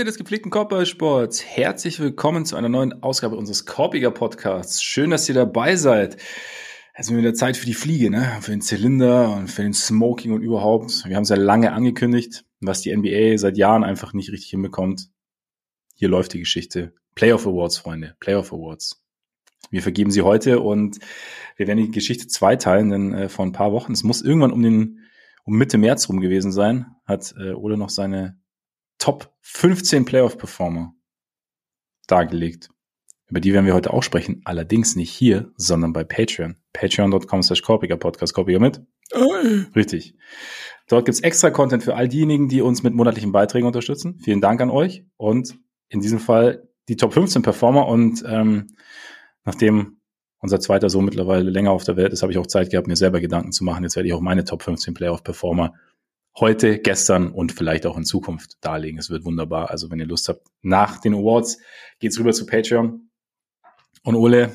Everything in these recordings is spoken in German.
Freunde des gepflegten Korbballsports, herzlich willkommen zu einer neuen Ausgabe unseres Korbiger Podcasts. Schön, dass ihr dabei seid. Es ist wieder Zeit für die Fliege, ne? Für den Zylinder und für den Smoking und überhaupt. Wir haben es ja lange angekündigt, was die NBA seit Jahren einfach nicht richtig hinbekommt. Hier läuft die Geschichte. Playoff Awards, Freunde. Playoff Awards. Wir vergeben sie heute und wir werden die Geschichte zweiteilen, denn vor ein paar Wochen, es muss irgendwann um Mitte März rum gewesen sein, hat Ole noch seine Top 15 Playoff-Performer dargelegt. Über die werden wir heute auch sprechen, allerdings nicht hier, sondern bei Patreon. Patreon.com/Korbiger-Podcast. Korbiger mit? Richtig. Dort gibt's extra Content für all diejenigen, die uns mit monatlichen Beiträgen unterstützen. Vielen Dank an euch und in diesem Fall die Top 15 Performer und nachdem unser zweiter Sohn mittlerweile länger auf der Welt ist, habe ich auch Zeit gehabt, mir selber Gedanken zu machen. Jetzt werde ich auch meine Top 15 Playoff-Performer heute, gestern und vielleicht auch in Zukunft darlegen. Es wird wunderbar. Also wenn ihr Lust habt, nach den Awards geht's rüber zu Patreon. Und Ole,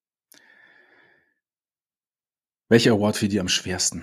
welcher Award für dich am schwersten?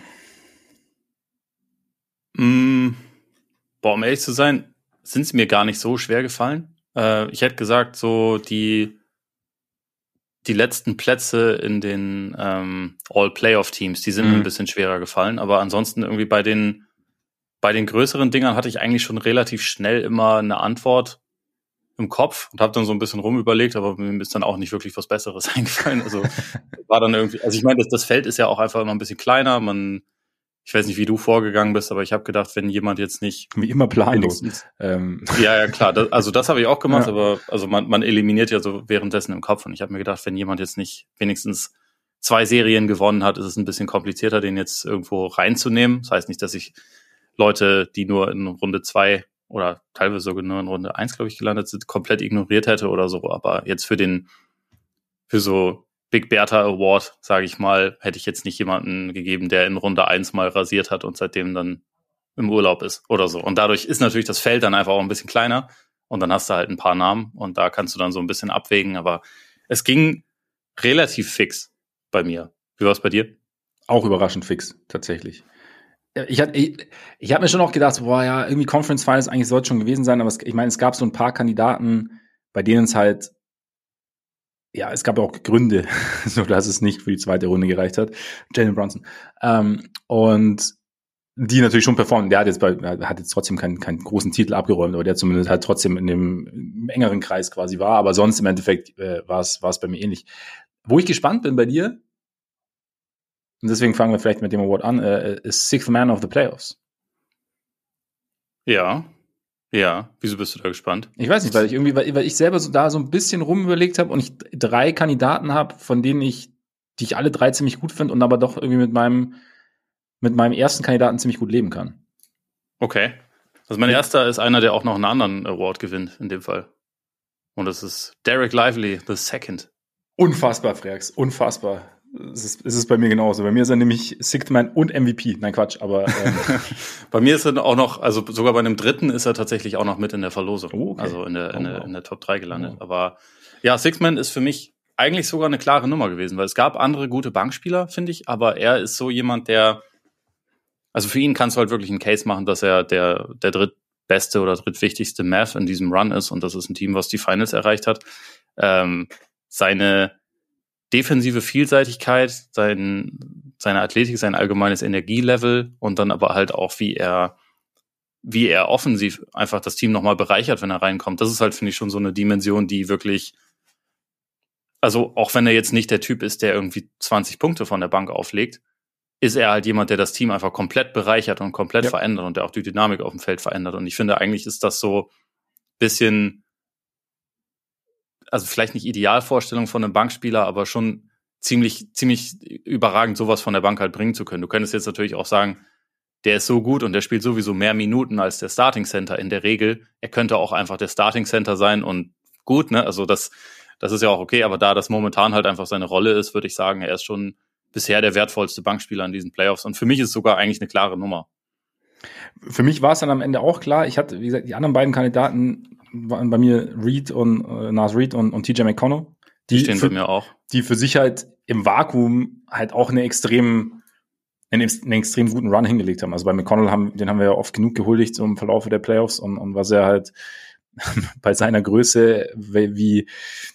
Um ehrlich zu sein, sind sie mir gar nicht so schwer gefallen. Ich hätte gesagt, so die letzten Plätze in den All-Playoff-Teams, die sind mir ein bisschen schwerer gefallen. Aber ansonsten irgendwie bei den größeren Dingern hatte ich eigentlich schon relativ schnell immer eine Antwort im Kopf und habe dann so ein bisschen rumüberlegt, aber mir ist dann auch nicht wirklich was Besseres eingefallen. Also war dann irgendwie, also ich meine, das Feld ist ja auch einfach immer ein bisschen kleiner. Ich weiß nicht, wie du vorgegangen bist, aber ich habe gedacht, wenn jemand jetzt nicht wie immer planlos. Ja, klar. Das habe ich auch gemacht, Ja. Aber also man eliminiert ja so währenddessen im Kopf und ich habe mir gedacht, wenn jemand jetzt nicht wenigstens 2 Serien gewonnen hat, ist es ein bisschen komplizierter, den jetzt irgendwo reinzunehmen. Das heißt nicht, dass ich Leute, die nur in Runde 2 oder teilweise sogar nur in Runde 1, glaube ich, gelandet sind, komplett ignoriert hätte oder so. Aber jetzt für so Big Bertha Award, sage ich mal, hätte ich jetzt nicht jemanden gegeben, der in Runde 1 mal rasiert hat und seitdem dann im Urlaub ist oder so. Und dadurch ist natürlich das Feld dann einfach auch ein bisschen kleiner und dann hast du halt ein paar Namen und da kannst du dann so ein bisschen abwägen. Aber es ging relativ fix bei mir. Wie war es bei dir? Auch überraschend fix, tatsächlich. Ich hab mir schon auch gedacht, boah, ja, irgendwie Conference Finals eigentlich sollte schon gewesen sein, aber ich meine, es gab so ein paar Kandidaten, bei denen es halt, ja, es gab ja auch Gründe, so dass es nicht für die zweite Runde gereicht hat. Jalen Brunson. Und die natürlich schon performen. Der hat jetzt trotzdem keinen großen Titel abgeräumt, aber der zumindest halt trotzdem in dem engeren Kreis quasi war, aber sonst im Endeffekt war es bei mir ähnlich. Wo ich gespannt bin bei dir, und deswegen fangen wir vielleicht mit dem Award an, ist Sixth Man of the Playoffs. Ja. Wieso bist du da gespannt? Ich weiß nicht, weil ich selber da so ein bisschen rumüberlegt habe und ich 3 Kandidaten habe, von denen die ich alle 3 ziemlich gut finde und aber doch irgendwie mit meinem ersten Kandidaten ziemlich gut leben kann. Okay. Also mein erster ist einer, der auch noch einen anderen Award gewinnt in dem Fall. Und das ist Derek Lively, the Second. Unfassbar, Freaks, unfassbar. Es ist bei mir genauso. Bei mir ist er nämlich Sixth Man und MVP. Nein, Quatsch, aber bei mir ist er auch noch, also sogar bei einem dritten ist er tatsächlich auch noch mit in der Verlosung. Oh, okay. Also in der Top 3 gelandet. Oh. Aber ja, Sixth Man ist für mich eigentlich sogar eine klare Nummer gewesen, weil es gab andere gute Bankspieler, finde ich, aber er ist so jemand, also für ihn kannst du halt wirklich einen Case machen, dass er der drittbeste oder drittwichtigste Math in diesem Run ist und das ist ein Team, was die Finals erreicht hat. Seine defensive Vielseitigkeit, seine Athletik, sein allgemeines Energielevel und dann aber halt auch, wie er offensiv einfach das Team nochmal bereichert, wenn er reinkommt. Das ist halt, finde ich, schon so eine Dimension, die wirklich, also auch wenn er jetzt nicht der Typ ist, der irgendwie 20 Punkte von der Bank auflegt, ist er halt jemand, der das Team einfach komplett bereichert und komplett verändert und der auch die Dynamik auf dem Feld verändert. Und ich finde, eigentlich ist das so ein bisschen, also vielleicht nicht Idealvorstellung von einem Bankspieler, aber schon ziemlich überragend, sowas von der Bank halt bringen zu können. Du könntest jetzt natürlich auch sagen, der ist so gut und der spielt sowieso mehr Minuten als der Starting Center in der Regel. Er könnte auch einfach der Starting Center sein und gut, ne? Also das ist ja auch okay, aber da das momentan halt einfach seine Rolle ist, würde ich sagen, er ist schon bisher der wertvollste Bankspieler in diesen Playoffs. Und für mich ist es sogar eigentlich eine klare Nummer. Für mich war es dann am Ende auch klar. Ich hatte, wie gesagt, die anderen beiden Kandidaten waren bei mir Naz Reid und TJ McConnell. Die stehen bei mir auch. Die für sich halt im Vakuum halt auch einen extrem guten Run hingelegt haben. Also bei McConnell den haben wir ja oft genug gehuldigt so im Verlauf der Playoffs und was er halt bei seiner Größe, wie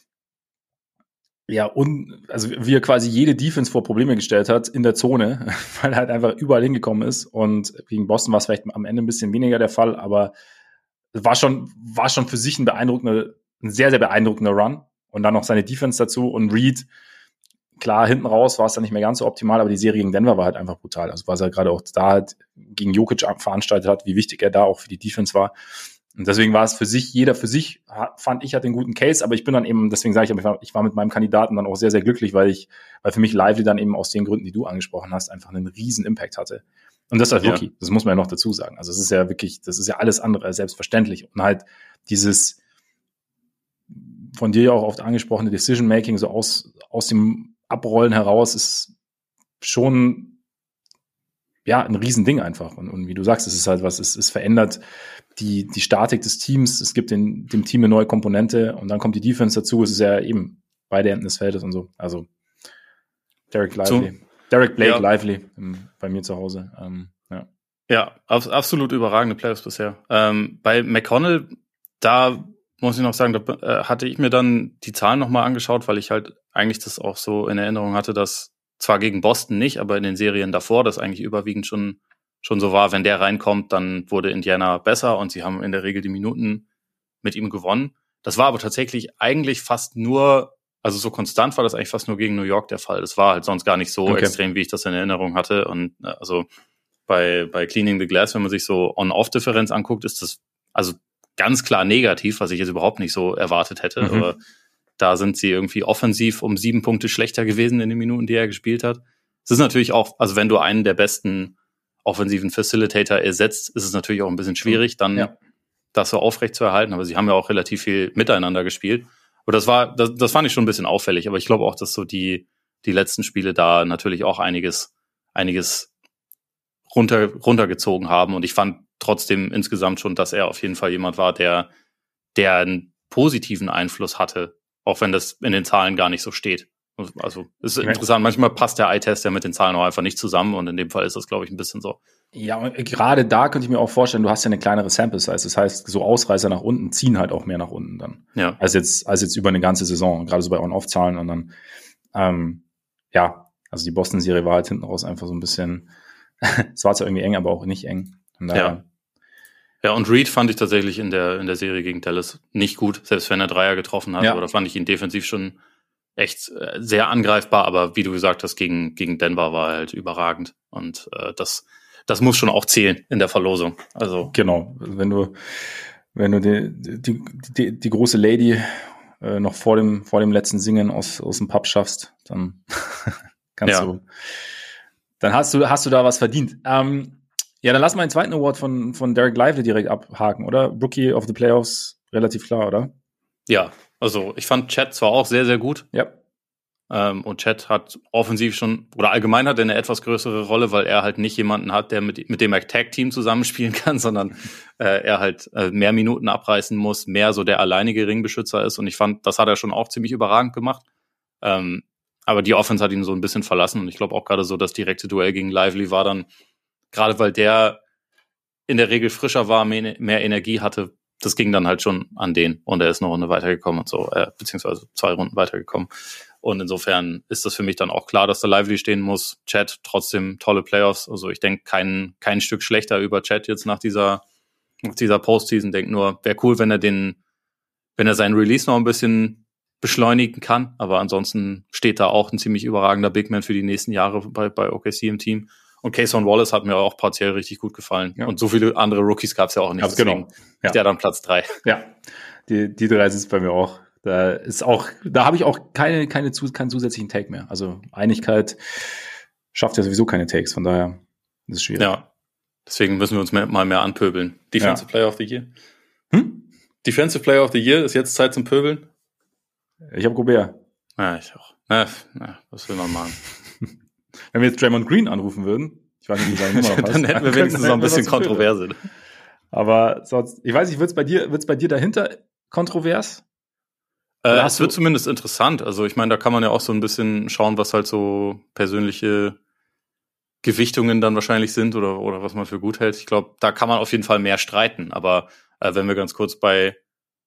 er quasi jede Defense vor Probleme gestellt hat in der Zone, weil er halt einfach überall hingekommen ist. Und gegen Boston war es vielleicht am Ende ein bisschen weniger der Fall, aber es war schon für sich ein sehr, sehr beeindruckender Run. Und dann noch seine Defense dazu und Reed, klar, hinten raus war es dann nicht mehr ganz so optimal, aber die Serie gegen Denver war halt einfach brutal. Also was er gerade auch da halt gegen Jokic veranstaltet hat, wie wichtig er da auch für die Defense war. Und deswegen war es jeder für sich, fand ich, hat den guten Case, aber ich bin dann eben, deswegen sage ich war mit meinem Kandidaten dann auch sehr, sehr glücklich, weil für mich Lively dann eben aus den Gründen, die du angesprochen hast, einfach einen riesen Impact hatte. Und das als Rookie, das muss man ja noch dazu sagen. Also es ist ja wirklich, das ist ja alles andere als selbstverständlich. Und halt dieses von dir ja auch oft angesprochene Decision-Making so aus dem Abrollen heraus ist schon ein Riesending einfach. Und wie du sagst, es ist halt es verändert die Statik des Teams, es gibt dem Team eine neue Komponente und dann kommt die Defense dazu, es ist ja eben beide Enden des Feldes und so. Also Derek Blake Lively bei mir zu Hause. Ja, absolut überragende Playoffs bisher. Bei McConnell, da muss ich noch sagen, da hatte ich mir dann die Zahlen nochmal angeschaut, weil ich halt eigentlich das auch so in Erinnerung hatte, dass zwar gegen Boston nicht, aber in den Serien davor das eigentlich überwiegend schon so war, wenn der reinkommt, dann wurde Indiana besser und sie haben in der Regel die Minuten mit ihm gewonnen. Das war aber tatsächlich eigentlich fast nur, also so konstant war das eigentlich fast nur gegen New York der Fall. Das war halt sonst gar nicht so extrem, wie ich das in Erinnerung hatte. Und also bei Cleaning the Glass, wenn man sich so On-Off-Differenz anguckt, ist das also ganz klar negativ, was ich jetzt überhaupt nicht so erwartet hätte. Aber da sind sie irgendwie offensiv um 7 Punkte schlechter gewesen in den Minuten, die er gespielt hat. Es ist natürlich auch, also wenn du einen der besten offensiven Facilitator ersetzt, ist es natürlich auch ein bisschen schwierig, dann das so aufrecht zu erhalten. Aber sie haben ja auch relativ viel miteinander gespielt. Und das fand ich schon ein bisschen auffällig. Aber ich glaube auch, dass so die letzten Spiele da natürlich auch einiges runtergezogen haben. Und ich fand trotzdem insgesamt schon, dass er auf jeden Fall jemand war, der einen positiven Einfluss hatte, auch wenn das in den Zahlen gar nicht so steht. Also es ist interessant, manchmal passt der Eye-Test ja mit den Zahlen auch einfach nicht zusammen und in dem Fall ist das, glaube ich, ein bisschen so. Ja, und gerade da könnte ich mir auch vorstellen, du hast ja eine kleinere Sample-Size, das heißt, so Ausreißer nach unten ziehen halt auch mehr nach unten dann. Ja. Als jetzt über eine ganze Saison, gerade so bei On-Off-Zahlen und dann, also die Boston-Serie war halt hinten raus einfach so ein bisschen, es war zwar irgendwie eng, aber auch nicht eng. Ja, und Reed fand ich tatsächlich in der Serie gegen Dallas nicht gut, selbst wenn er Dreier getroffen hat, oder fand ich ihn defensiv schon echt sehr angreifbar, aber wie du gesagt hast, gegen Denver war er halt überragend und das muss schon auch zählen in der Verlosung. Also genau, wenn du die große Lady noch vor dem letzten Singen aus dem Pub schaffst, dann dann hast du da was verdient. Dann lass mal den zweiten Award von Derek Lively direkt abhaken, oder? Rookie of the Playoffs, relativ klar, oder? Ja, also ich fand Chet zwar auch sehr, sehr gut. Ja. Und Chet hat offensiv schon, oder allgemein hat er eine etwas größere Rolle, weil er halt nicht jemanden hat, der mit dem er Tag-Team zusammenspielen kann, sondern er halt mehr Minuten abreißen muss, mehr so der alleinige Ringbeschützer ist. Und ich fand, das hat er schon auch ziemlich überragend gemacht. Aber die Offense hat ihn so ein bisschen verlassen. Und ich glaube auch gerade so, das direkte Duell gegen Lively war dann, gerade weil der in der Regel frischer war, mehr Energie hatte, das ging dann halt schon an den. Und er ist eine Runde weitergekommen und so, beziehungsweise 2 Runden weitergekommen. Und insofern ist das für mich dann auch klar, dass da Lively stehen muss. Chet trotzdem tolle Playoffs. Also ich denke, kein Stück schlechter über Chet jetzt nach dieser Postseason. Denke nur, wäre cool, wenn er seinen Release noch ein bisschen beschleunigen kann. Aber ansonsten steht da auch ein ziemlich überragender Big Man für die nächsten Jahre bei OKC im Team. Und Cason Wallace hat mir auch partiell richtig gut gefallen. Ja. Und so viele andere Rookies gab es ja auch nicht. Genau. Ja. Der dann Platz 3. Ja, die 3 ist bei mir auch. Da habe ich auch keinen zusätzlichen Take mehr. Also Einigkeit schafft ja sowieso keine Takes, von daher ist es schwierig. Ja, deswegen müssen wir uns mal mehr anpöbeln. Defensive Player of the Year. Defensive Player of the Year, ist jetzt Zeit zum Pöbeln? Ich habe Gobert. Ja, ich auch. Was will man machen? Wenn wir jetzt Draymond Green anrufen würden, ich weiß nicht, wie seine Nummer noch dann hätten wir wenigstens noch ein bisschen Kontroverse. Aber sonst, ich weiß nicht, wird's bei dir dahinter kontrovers? Es wird zumindest interessant. Also ich meine, da kann man ja auch so ein bisschen schauen, was halt so persönliche Gewichtungen dann wahrscheinlich sind oder was man für gut hält. Ich glaube, da kann man auf jeden Fall mehr streiten. Aber wenn wir ganz kurz bei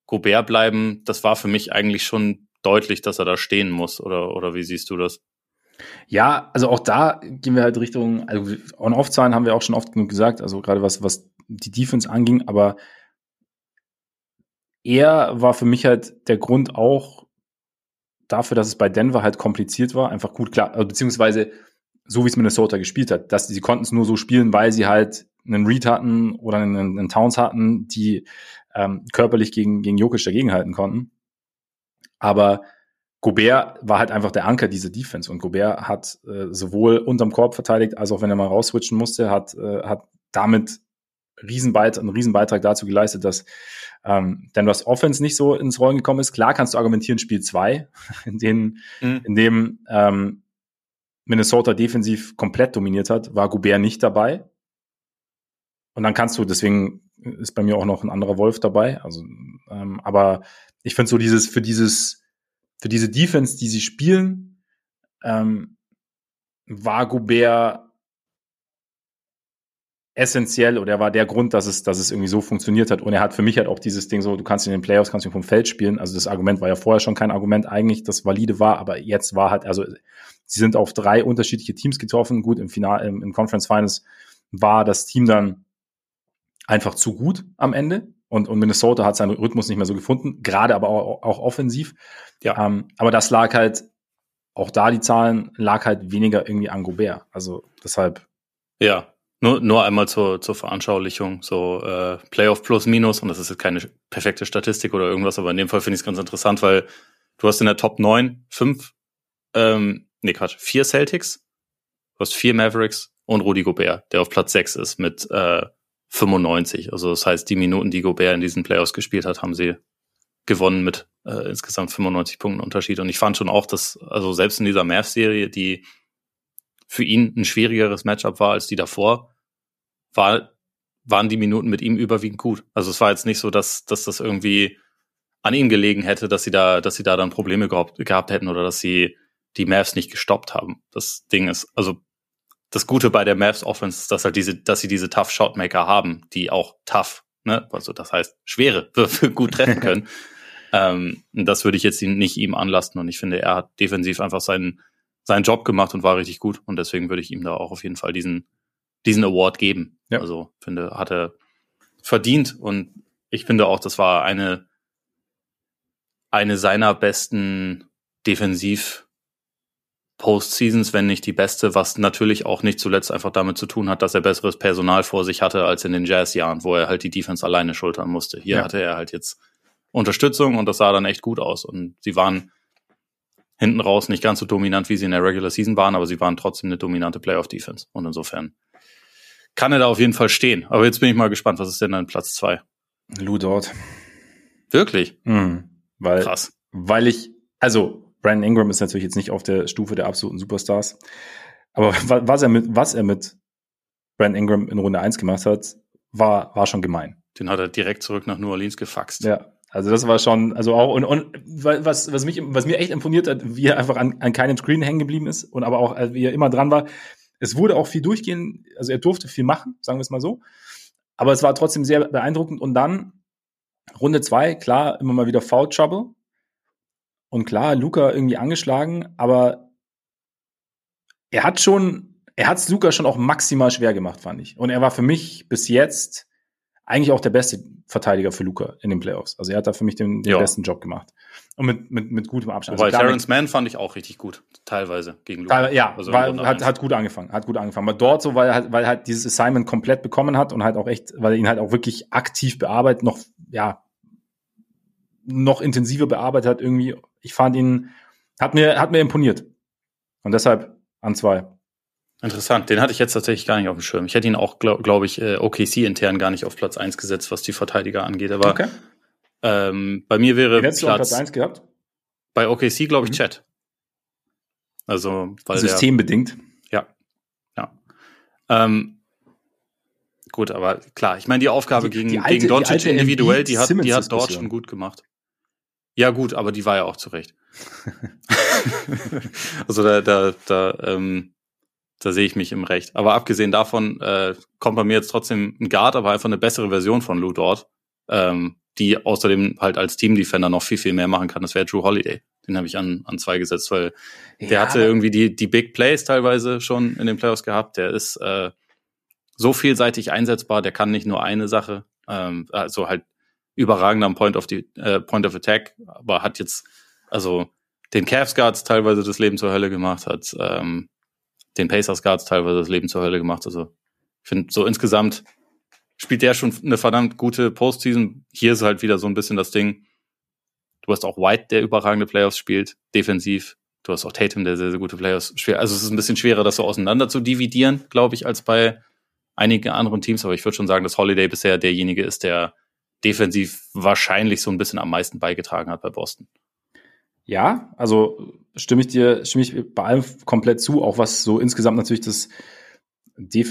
Gobert bleiben, das war für mich eigentlich schon deutlich, dass er da stehen muss. Oder wie siehst du das? Ja, also auch da gehen wir halt Richtung, also On-Off-Zahlen haben wir auch schon oft genug gesagt, also gerade was die Defense anging, aber er war für mich halt der Grund auch dafür, dass es bei Denver halt kompliziert war, einfach gut klar, beziehungsweise so wie es Minnesota gespielt hat, dass sie konnten es nur so spielen, weil sie halt einen Reed hatten oder einen Towns hatten, die körperlich gegen Jokic dagegenhalten konnten. Aber Gobert war halt einfach der Anker dieser Defense und Gobert hat sowohl unterm Korb verteidigt, als auch wenn er mal rausswitchen musste, hat damit einen Riesenbeitrag dazu geleistet, dass Denvers Offense nicht so ins Rollen gekommen ist. Klar kannst du argumentieren, Spiel 2, in dem Minnesota defensiv komplett dominiert hat, war Gobert nicht dabei. Und dann deswegen ist bei mir auch noch ein anderer Wolf dabei. Also, aber ich finde so für diese Defense, die sie spielen, war Gobert essentiell oder er war der Grund, dass es irgendwie so funktioniert hat. Und er hat für mich halt auch dieses Ding so, du kannst in den Playoffs, kannst du vom Feld spielen. Also das Argument war ja vorher schon kein Argument eigentlich, das valide war, aber jetzt war halt, also sie sind auf 3 unterschiedliche Teams getroffen. Gut, im Conference Finals war das Team dann einfach zu gut am Ende. Und Minnesota hat seinen Rhythmus nicht mehr so gefunden, gerade aber auch offensiv. Ja. Aber das lag halt, auch da die Zahlen, lag halt weniger irgendwie an Gobert. Also deshalb. Ja, nur einmal zur Veranschaulichung, so Playoff plus minus, und das ist jetzt keine perfekte Statistik oder irgendwas, aber in dem Fall finde ich es ganz interessant, weil du hast in der Top 9 4 Celtics, du hast 4 Mavericks und Rudy Gobert, der auf Platz 6 ist mit 95. Also das heißt, die Minuten, die Gobert in diesen Playoffs gespielt hat, haben sie gewonnen mit insgesamt 95 Punkten Unterschied. Und ich fand schon auch, dass, also selbst in dieser Mavs-Serie, die für ihn ein schwierigeres Matchup war als die davor, waren die Minuten mit ihm überwiegend gut. Also es war jetzt nicht so, dass das irgendwie an ihm gelegen hätte, dass sie da dann Probleme gehabt hätten oder dass sie die Mavs nicht gestoppt haben. Das Ding ist, also das Gute bei der Mavs Offense ist, dass sie diese Tough Shotmaker haben, die auch tough, ne, also das heißt schwere Würfe gut treffen können. Das würde ich jetzt nicht ihm anlasten, und ich finde, er hat defensiv einfach seinen Job gemacht und war richtig gut, und deswegen würde ich ihm da auch auf jeden Fall diesen Award geben. Ja. Also finde, hat er verdient, und ich finde auch, das war eine seiner besten Defensiv-Postseasons, wenn nicht die beste, was natürlich auch nicht zuletzt einfach damit zu tun hat, dass er besseres Personal vor sich hatte als in den Jazz-Jahren, wo er halt die Defense alleine schultern musste. Hier hatte er halt jetzt Unterstützung, und das sah dann echt gut aus, und sie waren hinten raus nicht ganz so dominant, wie sie in der Regular Season waren, aber sie waren trotzdem eine dominante Playoff-Defense, und insofern kann er da auf jeden Fall stehen. Aber jetzt bin ich mal gespannt, was ist denn dann Platz 2? Lou Dort. Wirklich? Krass. Also Brandon Ingram ist natürlich jetzt nicht auf der Stufe der absoluten Superstars, aber was er mit Brandon Ingram in Runde 1 gemacht hat, war schon gemein. Den hat er direkt zurück nach New Orleans gefaxt. Ja, also das war schon, also auch, und was mir echt imponiert hat, wie er einfach an keinem Screen hängen geblieben ist, und aber auch, wie er immer dran war. Es wurde auch viel durchgehen, also er durfte viel machen, sagen wir es mal so. Aber es war trotzdem sehr beeindruckend. Und dann Runde 2, klar, immer mal wieder Foul Trouble. Und klar, Luka irgendwie angeschlagen, aber er hat es Luka schon auch maximal schwer gemacht, fand ich. Und er war für mich bis jetzt eigentlich auch der beste Verteidiger für Luka in den Playoffs. Also er hat da für mich den besten Job gemacht. Und mit gutem Abstand. Wobei Terrence Mann fand ich auch richtig gut, teilweise gegen Luka. Ja, also hat gut angefangen. Aber dort so, weil er halt dieses Assignment komplett bekommen hat und halt auch echt, weil er ihn halt auch wirklich aktiv bearbeitet, noch intensiver bearbeitet hat irgendwie. Ich fand ihn, hat mir imponiert. Und deshalb an 2. Interessant, den hatte ich jetzt tatsächlich gar nicht auf dem Schirm. Ich hätte ihn auch, glaube ich, OKC intern gar nicht auf Platz 1 gesetzt, was die Verteidiger angeht. Aber okay. Bei mir wäre Platz 1 gehabt? Bei OKC, glaube ich, Chet. Also, weil systembedingt. Ja. Gut, aber klar, ich meine, die Aufgabe gegen Doncic individuell, die hat dort schon gut gemacht. Ja, gut, aber die war ja auch zurecht. Also da sehe ich mich im Recht. Aber abgesehen davon kommt bei mir jetzt trotzdem ein Guard, aber einfach eine bessere Version von Lou Dort. die außerdem halt als Team-Defender noch viel, viel mehr machen kann, das wäre Drew Holiday. Den habe ich an 2 gesetzt, weil der hatte irgendwie die Big Plays teilweise schon in den Playoffs gehabt. Der ist so vielseitig einsetzbar, der kann nicht nur eine Sache, also halt überragend am Point of Attack, aber hat jetzt also den Cavs Guards teilweise das Leben zur Hölle gemacht, hat den Pacers Guards teilweise das Leben zur Hölle gemacht. Also ich finde, so insgesamt spielt der schon eine verdammt gute Postseason. Hier ist halt wieder so ein bisschen das Ding, du hast auch White, der überragende Playoffs spielt, defensiv. Du hast auch Tatum, der sehr, sehr gute Playoffs spielt. Also es ist ein bisschen schwerer, das so auseinander zu dividieren, glaube ich, als bei einigen anderen Teams. Aber ich würde schon sagen, dass Holiday bisher derjenige ist, der defensiv wahrscheinlich so ein bisschen am meisten beigetragen hat bei Boston. Ja, also stimme ich bei allem komplett zu, auch was so insgesamt natürlich die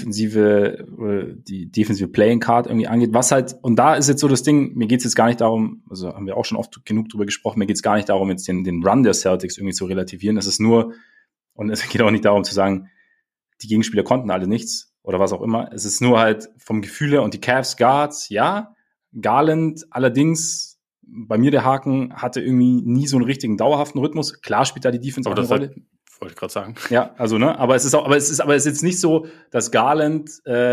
defensive Playing Card irgendwie angeht, was halt, und da ist jetzt so das Ding, mir geht's jetzt gar nicht darum, also haben wir auch schon oft genug drüber gesprochen, mir geht's gar nicht darum, jetzt den Run der Celtics irgendwie zu relativieren, es ist nur, und es geht auch nicht darum zu sagen, die Gegenspieler konnten alle nichts oder was auch immer, es ist nur halt vom Gefühl her, und die Cavs Guards, ja, Garland allerdings, bei mir der Haken, hatte irgendwie nie so einen richtigen dauerhaften Rhythmus. Klar spielt da die Defense auch eine Rolle. Wollte ich gerade sagen. Ja, also, ne, aber es ist jetzt nicht so, dass Garland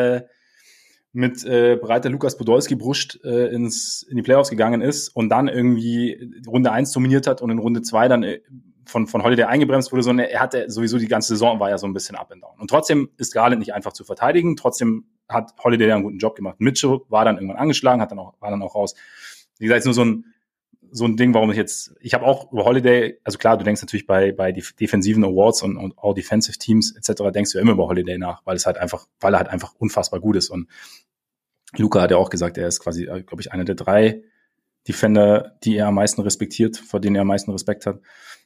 mit breiter Lukas Podolski Brust in die Playoffs gegangen ist und dann irgendwie Runde 1 dominiert hat und in Runde 2 dann von Holiday eingebremst wurde, sondern er hatte sowieso die ganze Saison war ja so ein bisschen up and down. Und trotzdem ist Garland nicht einfach zu verteidigen. Trotzdem hat Holiday ja einen guten Job gemacht. Mitchell war dann irgendwann angeschlagen, war dann auch raus. Wie gesagt, ist nur so ein Ding, warum ich habe auch über Holiday, also klar, du denkst natürlich bei defensiven Awards und All Defensive Teams etc. denkst du ja immer über Holiday nach, weil er halt einfach unfassbar gut ist. Und Luka hat ja auch gesagt, er ist quasi, glaube ich, einer der 3 Defender, die er am meisten respektiert, vor denen er am meisten Respekt hat.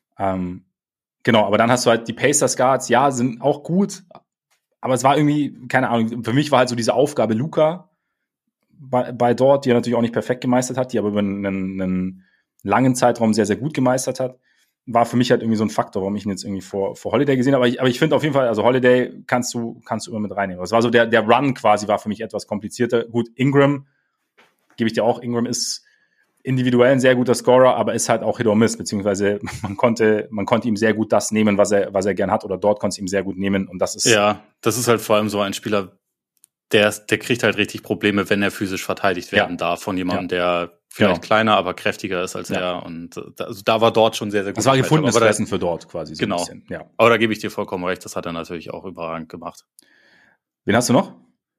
Genau, aber dann hast du halt die Pacers Guards, ja, sind auch gut, aber es war irgendwie, keine Ahnung, für mich war halt so diese Aufgabe Luka bei dort, die er natürlich auch nicht perfekt gemeistert hat, die aber über einen langen Zeitraum sehr, sehr gut gemeistert hat, war für mich halt irgendwie so ein Faktor, warum ich ihn jetzt irgendwie vor Holiday gesehen habe. Aber ich finde auf jeden Fall, also Holiday kannst du immer mit reinnehmen. Das war so der Run quasi war für mich etwas komplizierter. Gut, Ingram, gebe ich dir auch, Ingram ist individuell ein sehr guter Scorer, aber ist halt auch Hit or Miss, beziehungsweise man konnte ihm sehr gut das nehmen, was er gern hat, oder dort konnte es ihm sehr gut nehmen, und das ist... Ja, das ist halt vor allem so ein Spieler, der kriegt halt richtig Probleme, wenn er physisch verteidigt werden darf von jemandem, der vielleicht kleiner, aber kräftiger ist als er. Und also da war dort schon sehr, sehr gut. Das war gefundenes Fressen für dort quasi. So genau. Ein bisschen. Ja. Aber da gebe ich dir vollkommen recht. Das hat er natürlich auch überragend gemacht. Wen hast du noch?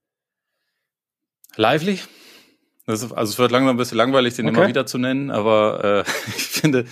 Lively. Also es wird langsam ein bisschen langweilig, den immer wieder zu nennen. Aber ich finde,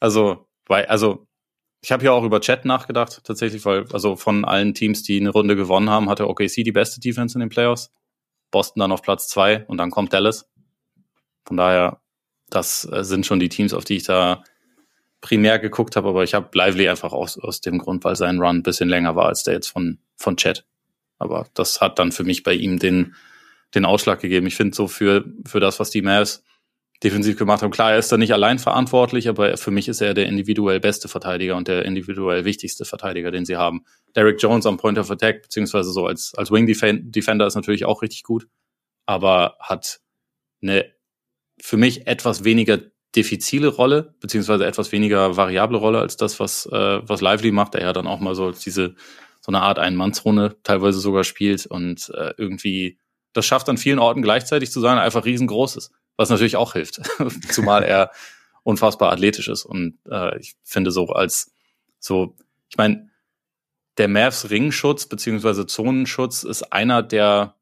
ich habe ja auch über Chet nachgedacht, tatsächlich, weil also von allen Teams, die eine Runde gewonnen haben, hatte OKC die beste Defense in den Playoffs. Boston dann auf Platz 2 und dann kommt Dallas. Von daher, das sind schon die Teams, auf die ich da primär geguckt habe, aber ich habe Lively einfach aus dem Grund, weil sein Run ein bisschen länger war als der jetzt von Chet. Aber das hat dann für mich bei ihm den Ausschlag gegeben. Ich finde so für das, was die Mavs defensiv gemacht haben. Klar, er ist da nicht allein verantwortlich, aber für mich ist er der individuell beste Verteidiger und der individuell wichtigste Verteidiger, den sie haben. Derrick Jones am Point of Attack, beziehungsweise so als Wing Defender ist natürlich auch richtig gut, aber hat eine für mich etwas weniger diffizile Rolle, beziehungsweise etwas weniger variable Rolle als das, was Lively macht, der ja dann auch mal so so eine Art Ein-Manns-Runde teilweise sogar spielt und irgendwie das schafft an vielen Orten gleichzeitig zu sein, einfach riesengroß ist. Was natürlich auch hilft, zumal er unfassbar athletisch ist. Und ich finde ich meine, der Mavs Ringschutz bzw. Zonenschutz ist einer der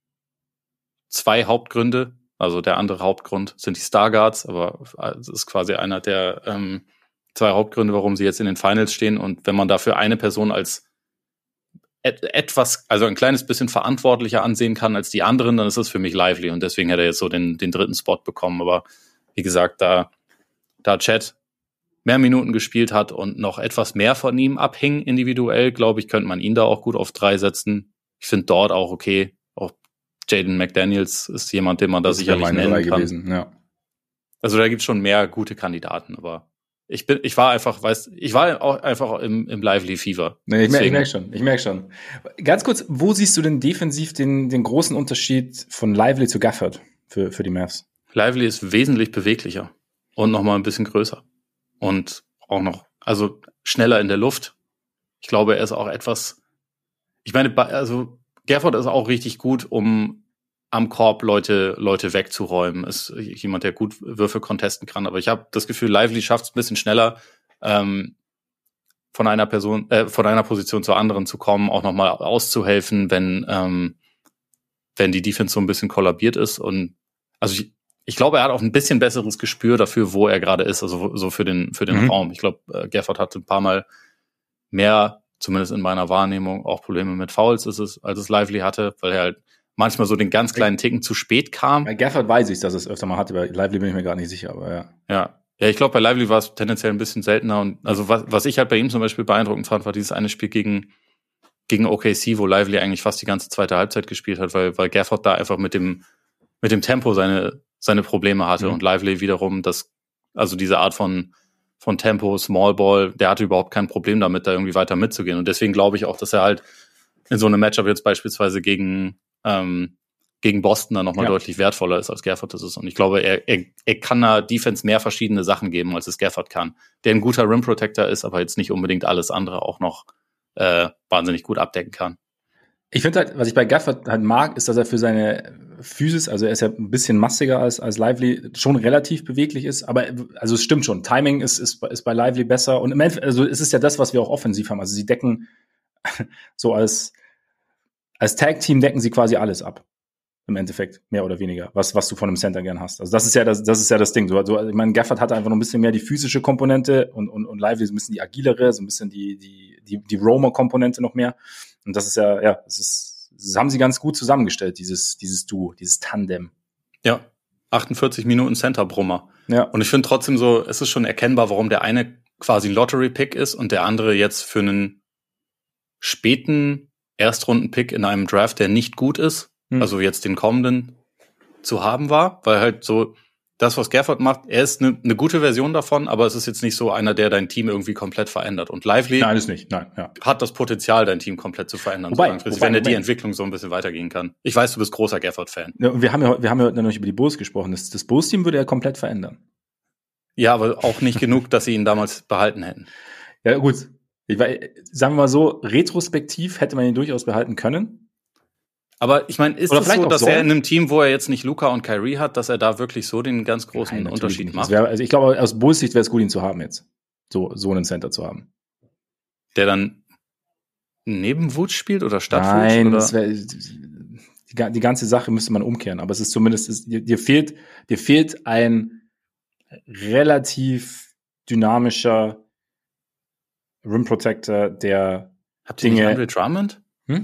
2 Hauptgründe. Also der andere Hauptgrund sind die Starguards, aber es ist quasi einer der 2 Hauptgründe, warum sie jetzt in den Finals stehen. Und wenn man dafür eine Person als also ein kleines bisschen verantwortlicher ansehen kann als die anderen, dann ist das für mich Lively und deswegen hat er jetzt so den 3. Spot bekommen. Aber wie gesagt, da Chet mehr Minuten gespielt hat und noch etwas mehr von ihm abhing individuell, glaube ich, könnte man ihn da auch gut auf 3 setzen. Ich finde dort auch okay. Auch Jaden McDaniels ist jemand, den man da sicherlich nennen kann. Gewesen, ja. Also da gibt es schon mehr gute Kandidaten, aber ich war auch einfach im Lively-Fever. Nee, ich merke schon. Ganz kurz, wo siehst du denn defensiv den großen Unterschied von Lively zu Gafford für die Mavs? Lively ist wesentlich beweglicher und nochmal ein bisschen größer. Und auch noch, also schneller in der Luft. Ich glaube, er ist auch etwas, ich meine, also Gafford ist auch richtig gut, um am Korb Leute wegzuräumen. Ist jemand, der gut Würfe contesten kann. Aber ich habe das Gefühl, Lively schafft es ein bisschen schneller, von einer Position zur anderen zu kommen, auch nochmal auszuhelfen, wenn die Defense so ein bisschen kollabiert ist. Und also ich glaube, er hat auch ein bisschen besseres Gespür dafür, wo er gerade ist, also so für den Raum. Ich glaube, Gafford hatte ein paar Mal mehr, zumindest in meiner Wahrnehmung, auch Probleme mit Fouls, als es Lively hatte, weil er halt manchmal so den ganz kleinen Ticken zu spät kam. Bei Gafford weiß ich, dass es öfter mal hatte, bei Lively bin ich mir gar nicht sicher, aber ja. Ja, ich glaube, bei Lively war es tendenziell ein bisschen seltener. Und also was ich halt bei ihm zum Beispiel beeindruckend fand, war dieses eine Spiel gegen OKC, wo Lively eigentlich fast die ganze zweite Halbzeit gespielt hat, weil Gafford da einfach mit dem Tempo seine Probleme hatte und Lively wiederum also diese Art von Tempo, Small Ball, der hatte überhaupt kein Problem damit, da irgendwie weiter mitzugehen. Und deswegen glaube ich auch, dass er halt in so einem Matchup jetzt beispielsweise gegen Boston dann nochmal deutlich wertvoller ist, als Gafford das ist. Und ich glaube, er kann einer Defense mehr verschiedene Sachen geben, als es Gafford kann. Der ein guter Rim Protector ist, aber jetzt nicht unbedingt alles andere auch noch wahnsinnig gut abdecken kann. Ich finde halt, was ich bei Gafford halt mag, ist, dass er für seine Physis, also er ist ja ein bisschen massiger als Lively, schon relativ beweglich ist, aber also es stimmt schon, Timing ist bei Lively besser und im Endeffekt, also es ist ja das, was wir auch offensiv haben, also sie decken so als Tag-Team decken sie quasi alles ab. Im Endeffekt, mehr oder weniger, was du von einem Center gern hast. Also das ist ja das Ding. So, ich meine, Gafford hatte einfach noch ein bisschen mehr die physische Komponente und Lively so ein bisschen die agilere, so ein bisschen die Roamer-Komponente noch mehr. Und das ist das haben sie ganz gut zusammengestellt, dieses Duo, dieses Tandem. Ja, 48 Minuten Center-Brummer. Ja. Und ich finde trotzdem so, es ist schon erkennbar, warum der eine quasi ein Lottery-Pick ist und der andere jetzt für einen späten Erstrunden-Pick in einem Draft, der nicht gut ist, also jetzt den kommenden zu haben war, weil halt so das, was Gafford macht, er ist eine gute Version davon, aber es ist jetzt nicht so einer, der dein Team irgendwie komplett verändert. Und Lively hat das Potenzial, dein Team komplett zu verändern, wenn die Entwicklung so ein bisschen weitergehen kann. Ich weiß, du bist großer Gafford-Fan. Ja, wir haben ja heute noch nicht über die Bulls gesprochen. Das Bulls-Team würde er komplett verändern. Ja, aber auch nicht genug, dass sie ihn damals behalten hätten. Ja, gut. Sagen wir mal so, retrospektiv hätte man ihn durchaus behalten können. Aber ich meine, ist es so, dass er in einem Team, wo er jetzt nicht Luka und Kyrie hat, dass er da wirklich so den ganz großen Unterschied macht? Also ich glaube, aus Bulls Sicht wäre es gut, ihn zu haben jetzt. So einen Center zu haben. Der dann neben Wutsch spielt oder statt Wutsch? Nein, die ganze Sache müsste man umkehren. Aber es ist zumindest, dir fehlt ein relativ dynamischer Rim Protector, der Habt ihr nicht Andre Drummond?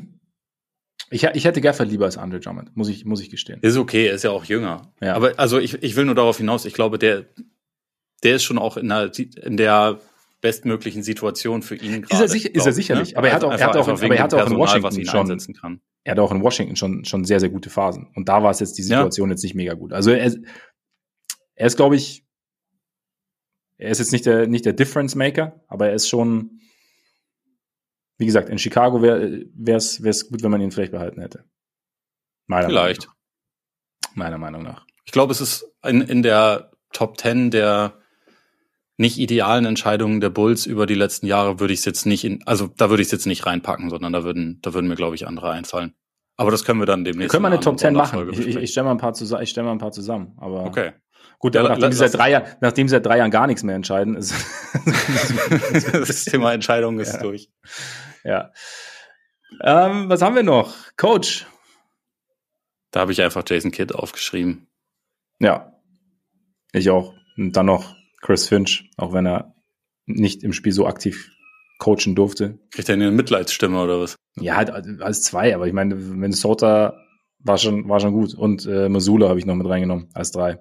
Ich hätte Gafford lieber als Andre Drummond, muss ich gestehen. Ist okay, er ist ja auch jünger. Ja. Aber also ich will nur darauf hinaus, ich glaube, der ist schon auch in der bestmöglichen Situation für ihn gerade. Ist er sicherlich, ne? Aber er hat auch in Washington schon sehr, sehr gute Phasen. Und da war es jetzt die Situation jetzt nicht mega gut. Also er ist, glaube ich, er ist jetzt nicht der Difference Maker, aber er ist schon, wie gesagt, in Chicago wäre es gut, wenn man ihn vielleicht behalten hätte. Meiner Meinung nach. Ich glaube, es ist in der Top 10 der nicht idealen Entscheidungen der Bulls über die letzten Jahre würde ich es jetzt nicht da würde ich es jetzt nicht reinpacken, sondern da würden mir, glaube ich, andere einfallen. Aber das können wir dann demnächst. Können wir eine Top 10 machen? Ich stelle mal ein paar zusammen. Aber okay. Gut, nachdem sie seit 3 Jahren gar nichts mehr entscheiden, ist das Thema Entscheidung ist durch. Ja. Was haben wir noch? Coach. Da habe ich einfach Jason Kidd aufgeschrieben. Ja. Ich auch. Und dann noch Chris Finch, auch wenn er nicht im Spiel so aktiv coachen durfte. Kriegt er eine Mitleidsstimme oder was? Ja, halt als 2, aber ich meine, Minnesota war schon gut. Und Missoula habe ich noch mit reingenommen als 3.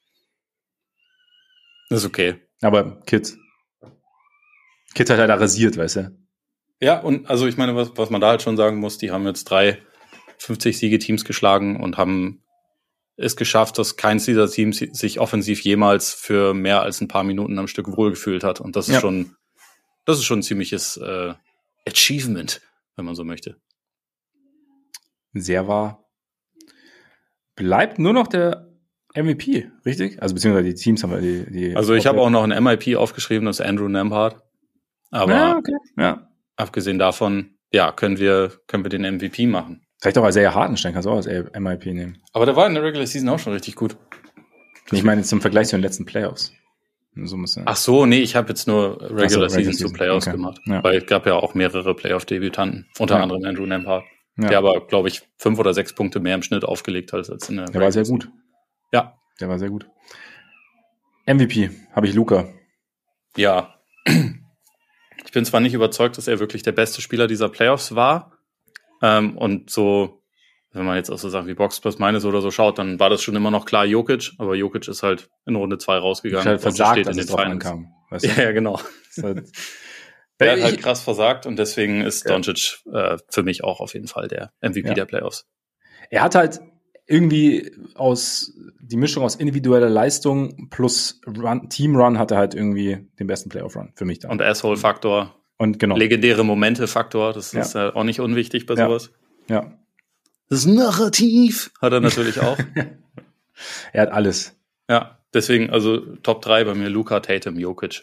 Das ist okay. Aber Kidd hat halt rasiert, weißt du? Ja, und also ich meine, was man da halt schon sagen muss, die haben jetzt 3 50-Siege-Teams geschlagen und haben es geschafft, dass keins dieser Teams sich offensiv jemals für mehr als ein paar Minuten am Stück wohlgefühlt hat. Und das ist schon ein ziemliches Achievement, wenn man so möchte. Sehr wahr. Bleibt nur noch der MVP, richtig? Also beziehungsweise die Teams haben die Also ich habe auch noch ein MIP aufgeschrieben, das ist Andrew Nembhard. Aber ja, okay. Ja. abgesehen davon, ja, können wir den MVP machen. Vielleicht auch als Isaiah Hartenstein kannst du auch als MIP nehmen. Aber der war in der Regular Season auch schon richtig gut. Ich meine jetzt im Vergleich zu den letzten Playoffs. So Ach so, nee, ich habe jetzt nur Regular Season zu Playoffs gemacht. Ja. Weil es gab ja auch mehrere Playoff-Debütanten, unter anderem Andrew Nembhard, der aber, glaube ich, 5 oder 6 Punkte mehr im Schnitt aufgelegt hat als in der Der war sehr gut. Ja. Der war sehr gut. MVP habe ich Luka. Ja. Ich bin zwar nicht überzeugt, dass er wirklich der beste Spieler dieser Playoffs war. Und so, wenn man jetzt auch so Sachen wie Box plus Minus oder so schaut, dann war das schon immer noch klar Jokic. Aber Jokic ist halt in Runde 2 rausgegangen. Halt versagt, steht in den Finals. Ankam, weißt du? Ja, genau. Der hat halt krass versagt und deswegen ist Doncic für mich auch auf jeden Fall der MVP der Playoffs. Er hat halt irgendwie die Mischung aus individueller Leistung plus Team-Run hatte halt irgendwie den besten Playoff-Run für mich da. Und Asshole-Faktor. Und genau. Legendäre Momente-Faktor, das ist auch nicht unwichtig bei sowas. Ja. Das Narrativ hat er natürlich auch. Er hat alles. Ja, deswegen, also Top 3 bei mir, Luka, Tatum, Jokic.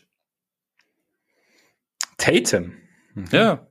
Tatum? Mhm. Ja.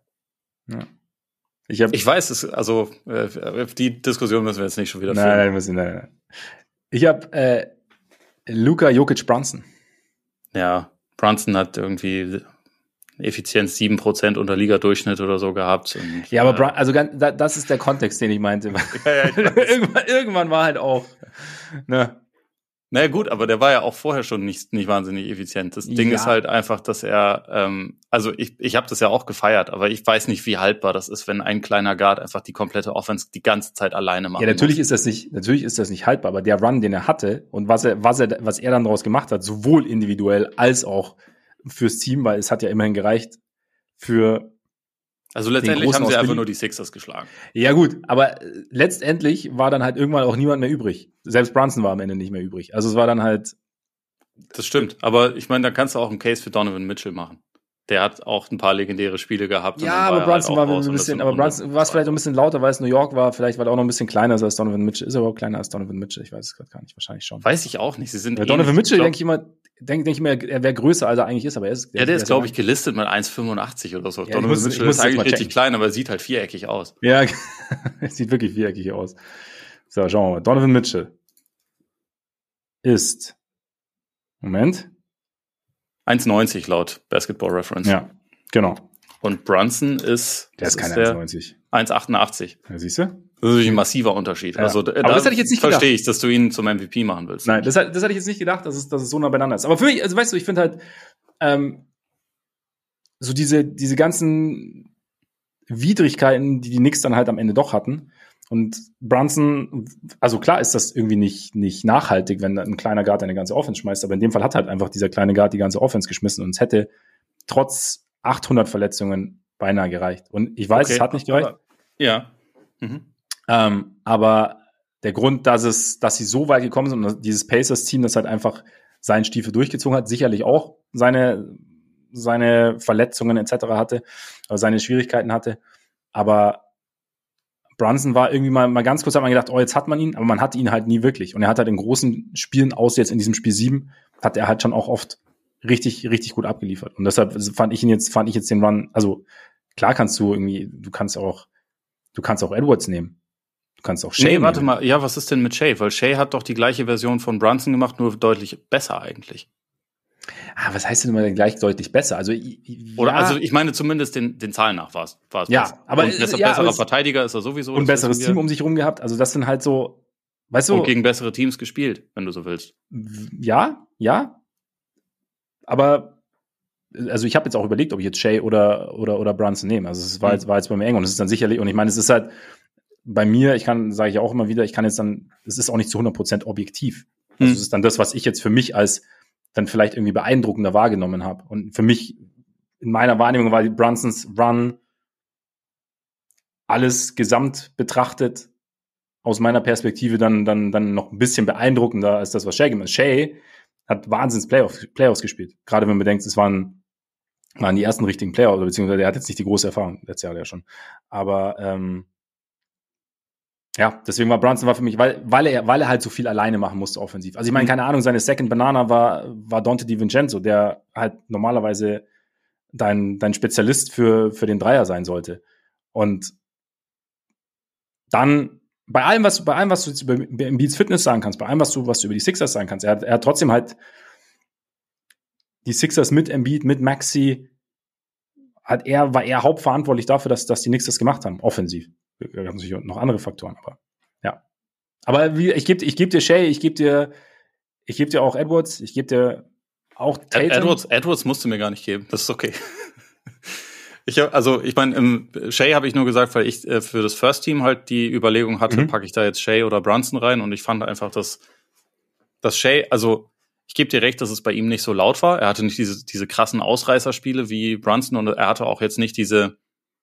Ich weiß, die Diskussion müssen wir jetzt nicht schon wieder führen. Nein. Ich habe Luka, Jokic, Brunson. Ja, Brunson hat irgendwie Effizienz 7% unter Liga-Durchschnitt oder so gehabt. Und, ja, aber das ist der Kontext, den ich meinte. Irgendwann war halt auch. Ne? Naja gut, aber der war ja auch vorher schon nicht wahnsinnig effizient. Das Ding ist halt einfach, dass er, ich habe das ja auch gefeiert, aber ich weiß nicht, wie haltbar das ist, wenn ein kleiner Guard einfach die komplette Offense die ganze Zeit alleine macht. Ja, natürlich ist das nicht haltbar, aber der Run, den er hatte und was er dann daraus gemacht hat, sowohl individuell als auch fürs Team, weil es hat ja immerhin gereicht für. Also letztendlich haben sie einfach nur die Sixers geschlagen. Ja gut, aber letztendlich war dann halt irgendwann auch niemand mehr übrig. Selbst Brunson war am Ende nicht mehr übrig. Also es war dann halt. Das stimmt, aber ich meine, da kannst du auch einen Case für Donovan Mitchell machen. Der hat auch ein paar legendäre Spiele gehabt. Ja, aber Brunson war ein bisschen, aber Brunson war es vielleicht ein bisschen lauter, weil es New York war, vielleicht weil er auch noch ein bisschen kleiner ist als Donovan Mitchell. Ist er überhaupt kleiner als Donovan Mitchell? Ich weiß es gerade gar nicht, wahrscheinlich schon. Weiß ich auch nicht. Sie sind Donovan Mitchell denke ich immer, er wäre größer, als er eigentlich ist, aber er ist. Ja, der ist, glaube ich, gelistet mit 1,85 oder so. Ja, Donovan Mitchell ist eigentlich richtig klein, aber er sieht halt viereckig aus. Ja, er sieht wirklich viereckig aus. So, schauen wir mal. Donovan Mitchell ist, Moment. 1,90 laut Basketball Reference. Ja, genau. Und Brunson ist. Der ist keine 1,90. 1,88. Ja, siehst du? Das ist natürlich ein massiver Unterschied. Ja. Also, aber das hätte ich jetzt nicht gedacht. Verstehe ich, dass du ihn zum MVP machen willst. Nein, das hätte ich jetzt nicht gedacht, dass es so nah beieinander ist. Aber für mich, also weißt du, ich finde halt, so diese ganzen Widrigkeiten, die Knicks dann halt am Ende doch hatten. Und Brunson, also klar ist das irgendwie nicht nachhaltig, wenn ein kleiner Guard eine ganze Offense schmeißt, aber in dem Fall hat halt einfach dieser kleine Guard die ganze Offense geschmissen und es hätte trotz 800 Verletzungen beinahe gereicht. Und ich weiß, es hat nicht gereicht. Ja. Aber der Grund, dass sie so weit gekommen sind und dieses Pacers-Team, das halt einfach seinen Stiefel durchgezogen hat, sicherlich auch seine Verletzungen etc. hatte, oder seine Schwierigkeiten hatte. Aber Brunson war irgendwie mal ganz kurz, hat man gedacht, oh, jetzt hat man ihn, aber man hatte ihn halt nie wirklich. Und er hat halt in großen Spielen, außer jetzt in diesem Spiel 7, hat er halt schon auch oft richtig, richtig gut abgeliefert. Und deshalb fand ich jetzt den Run, also klar kannst du irgendwie, du kannst auch Edwards nehmen. Du kannst auch Shea nehmen. Warte mal, ja, was ist denn mit Shea? Weil Shea hat doch die gleiche Version von Brunson gemacht, nur deutlich besser eigentlich. Was heißt denn immer gleich deutlich besser? Also, also ich meine zumindest den Zahlen nach war es ja, besser. Aber und besserer Verteidiger ist er sowieso. Und besseres Team um sich rum gehabt. Also das sind halt so, weißt du. Und gegen bessere Teams gespielt, wenn du so willst. Ja. Aber also ich habe jetzt auch überlegt, ob ich jetzt Shea oder Brunson nehme. Also es war jetzt bei mir eng und es ist dann sicherlich, und ich meine, es ist halt bei mir, sage ich auch immer wieder, es ist auch nicht zu 100% objektiv. Also es ist dann das, was ich jetzt für mich als dann vielleicht irgendwie beeindruckender wahrgenommen habe. Und für mich, in meiner Wahrnehmung, war Brunsons Run alles gesamt betrachtet aus meiner Perspektive dann noch ein bisschen beeindruckender als das, was Shea gemacht hat. Shea hat wahnsinns Playoffs gespielt. Gerade wenn man bedenkt, es waren die ersten richtigen Playoffs, beziehungsweise er hat jetzt nicht die große Erfahrung, letztes Jahr ja schon. Aber Ja, deswegen war für mich, weil er halt so viel alleine machen musste offensiv. Also ich meine, keine Ahnung, seine Second Banana war Dante DiVincenzo, der halt normalerweise dein Spezialist für den Dreier sein sollte. Und dann bei allem, was du jetzt über Embiids Fitness sagen kannst, bei allem, was du über die Sixers sagen kannst, er hat trotzdem halt die Sixers mit Embiid, mit Maxey, war er hauptverantwortlich dafür, dass die Knicks das gemacht haben, offensiv. Wir haben natürlich noch andere Faktoren, aber ja. Aber ich gebe dir Shea, ich gebe dir auch Edwards, ich gebe dir auch Tatum. Edwards musst du mir gar nicht geben, das ist okay. Ich meine, Shea habe ich nur gesagt, weil ich für das First Team halt die Überlegung hatte, packe ich da jetzt Shea oder Brunson rein, und ich fand einfach, dass Shea, also ich gebe dir recht, dass es bei ihm nicht so laut war. Er hatte nicht diese krassen Ausreißerspiele wie Brunson, und er hatte auch jetzt nicht diese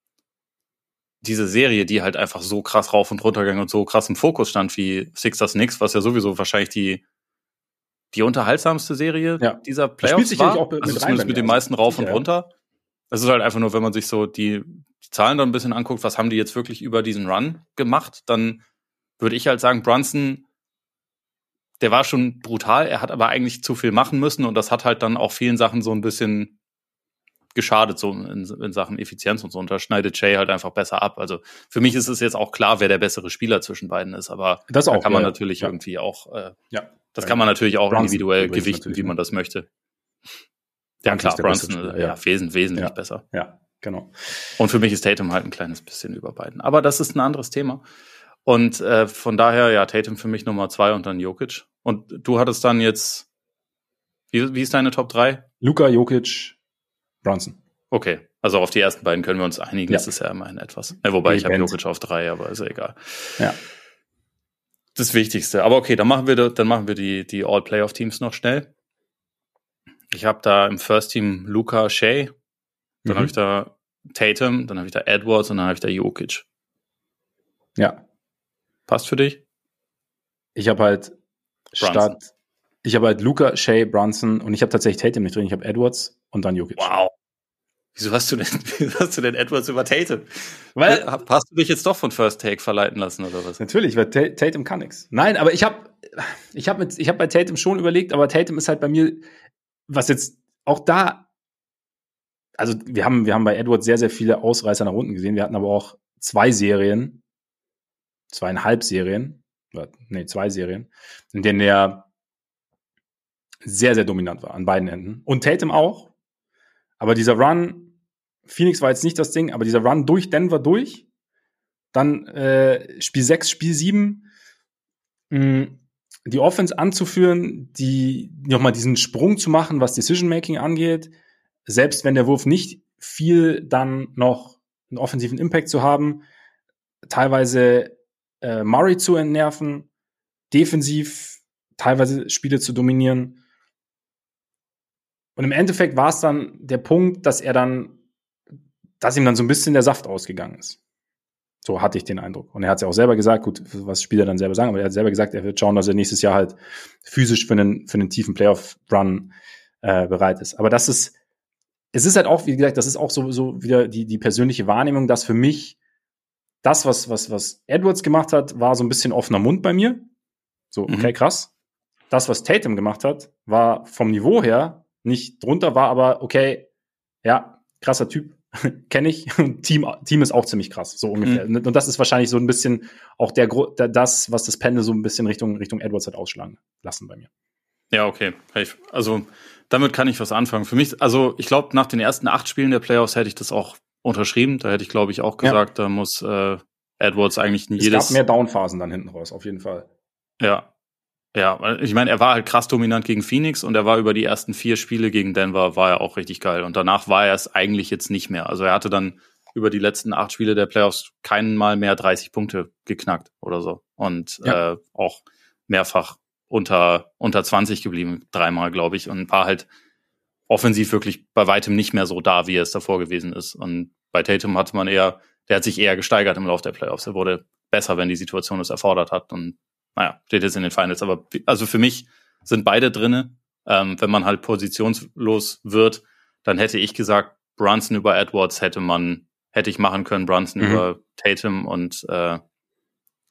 Serie, die halt einfach so krass rauf und runter ging und so krass im Fokus stand wie Sixers Knicks, was ja sowieso wahrscheinlich die unterhaltsamste Serie dieser Playoffs war. Auch also zumindest mit den meisten rauf und runter. Es ist halt einfach nur, wenn man sich so die Zahlen dann ein bisschen anguckt, was haben die jetzt wirklich über diesen Run gemacht, dann würde ich halt sagen, Brunson, der war schon brutal, er hat aber eigentlich zu viel machen müssen, und das hat halt dann auch vielen Sachen so ein bisschen geschadet, so in Sachen Effizienz und so. Und da schneidet Shea halt einfach besser ab. Also für mich ist es jetzt auch klar, wer der bessere Spieler zwischen beiden ist, aber das auch, da kann man natürlich irgendwie auch, das kann man natürlich auch Brunson individuell gewichten, wie man das möchte. Ja, klar, Brunson wesentlich besser. Ja, genau. Und für mich ist Tatum halt ein kleines bisschen über beiden. Aber das ist ein anderes Thema. Und von daher, ja, Tatum für mich Nummer 2 und dann Jokic. Und du hattest dann jetzt, wie ist deine Top 3? Luka, Jokic, Brunson. Okay, also auf die ersten beiden können wir uns einigen. Das ist ja immerhin etwas. Wobei ich habe Jokic auf 3, aber ist ja egal. Ja. Das Wichtigste. Aber okay, dann machen wir die All-Playoff-Teams noch schnell. Ich habe da im First Team Luka, Shea, dann habe ich da Tatum, dann habe ich da Edwards und dann habe ich da Jokic. Ja. Passt für dich? Ich habe halt Luka, Shea, Brunson, und ich habe tatsächlich Tatum nicht drin. Ich habe Edwards und dann Jokic. Wow. Wieso hast du denn Edwards über Tatum? Weil hast du dich jetzt doch von First Take verleiten lassen oder was? Natürlich, weil Tatum kann nix. Nein, aber ich habe bei Tatum schon überlegt, aber Tatum ist halt bei mir, was jetzt auch da, also wir haben bei Edwards sehr, sehr viele Ausreißer nach unten gesehen. Wir hatten aber auch 2 Serien, 2,5 Serien, nee, 2 Serien, in denen er sehr, sehr dominant war an beiden Enden. Und Tatum auch. Aber dieser Run, Phoenix war jetzt nicht das Ding, aber dieser Run durch Denver durch, dann Spiel 6, Spiel 7, die Offense anzuführen, die nochmal diesen Sprung zu machen, was Decision-Making angeht, selbst wenn der Wurf nicht viel, dann noch einen offensiven Impact zu haben, teilweise Murray zu entnerven, defensiv teilweise Spiele zu dominieren. Und im Endeffekt war es dann der Punkt, dass ihm dann so ein bisschen der Saft ausgegangen ist. So hatte ich den Eindruck. Und er hat es ja auch selber gesagt, gut, was Spieler dann selber sagen, aber er hat selber gesagt, er wird schauen, dass er nächstes Jahr halt physisch für einen tiefen Playoff-Run bereit ist. Aber es ist halt auch, wie gesagt, das ist auch so wieder die persönliche Wahrnehmung, dass für mich das, was Edwards gemacht hat, war so ein bisschen offener Mund bei mir. So, okay, krass. Das, was Tatum gemacht hat, war vom Niveau her nicht drunter, war aber okay, ja, krasser Typ, kenne ich. Team ist auch ziemlich krass, so ungefähr. Und das ist wahrscheinlich so ein bisschen auch das, was das Pendel so ein bisschen Richtung Edwards hat ausschlagen lassen bei mir. Ja, okay. Also damit kann ich was anfangen. Für mich, also ich glaube, nach den ersten 8 Spielen der Playoffs hätte ich das auch unterschrieben. Da hätte ich, glaube ich, auch gesagt, da muss Edwards eigentlich Es gab mehr Downphasen dann hinten raus, auf jeden Fall. Ja, ich meine, er war halt krass dominant gegen Phoenix, und er war über die ersten 4 Spiele gegen Denver, war er auch richtig geil. Und danach war er es eigentlich jetzt nicht mehr. Also er hatte dann über die letzten 8 Spiele der Playoffs keinen Mal mehr 30 Punkte geknackt oder so. Und auch mehrfach unter 20 geblieben, 3-mal, glaube ich. Und war halt offensiv wirklich bei weitem nicht mehr so da, wie er es davor gewesen ist. Und bei Tatum der hat sich eher gesteigert im Laufe der Playoffs. Er wurde besser, wenn die Situation es erfordert hat. Und naja, steht jetzt in den Finals. Aber also für mich sind beide drinne. Wenn man halt positionslos wird, dann hätte ich gesagt, Brunson über Edwards hätte ich machen können, Brunson über Tatum und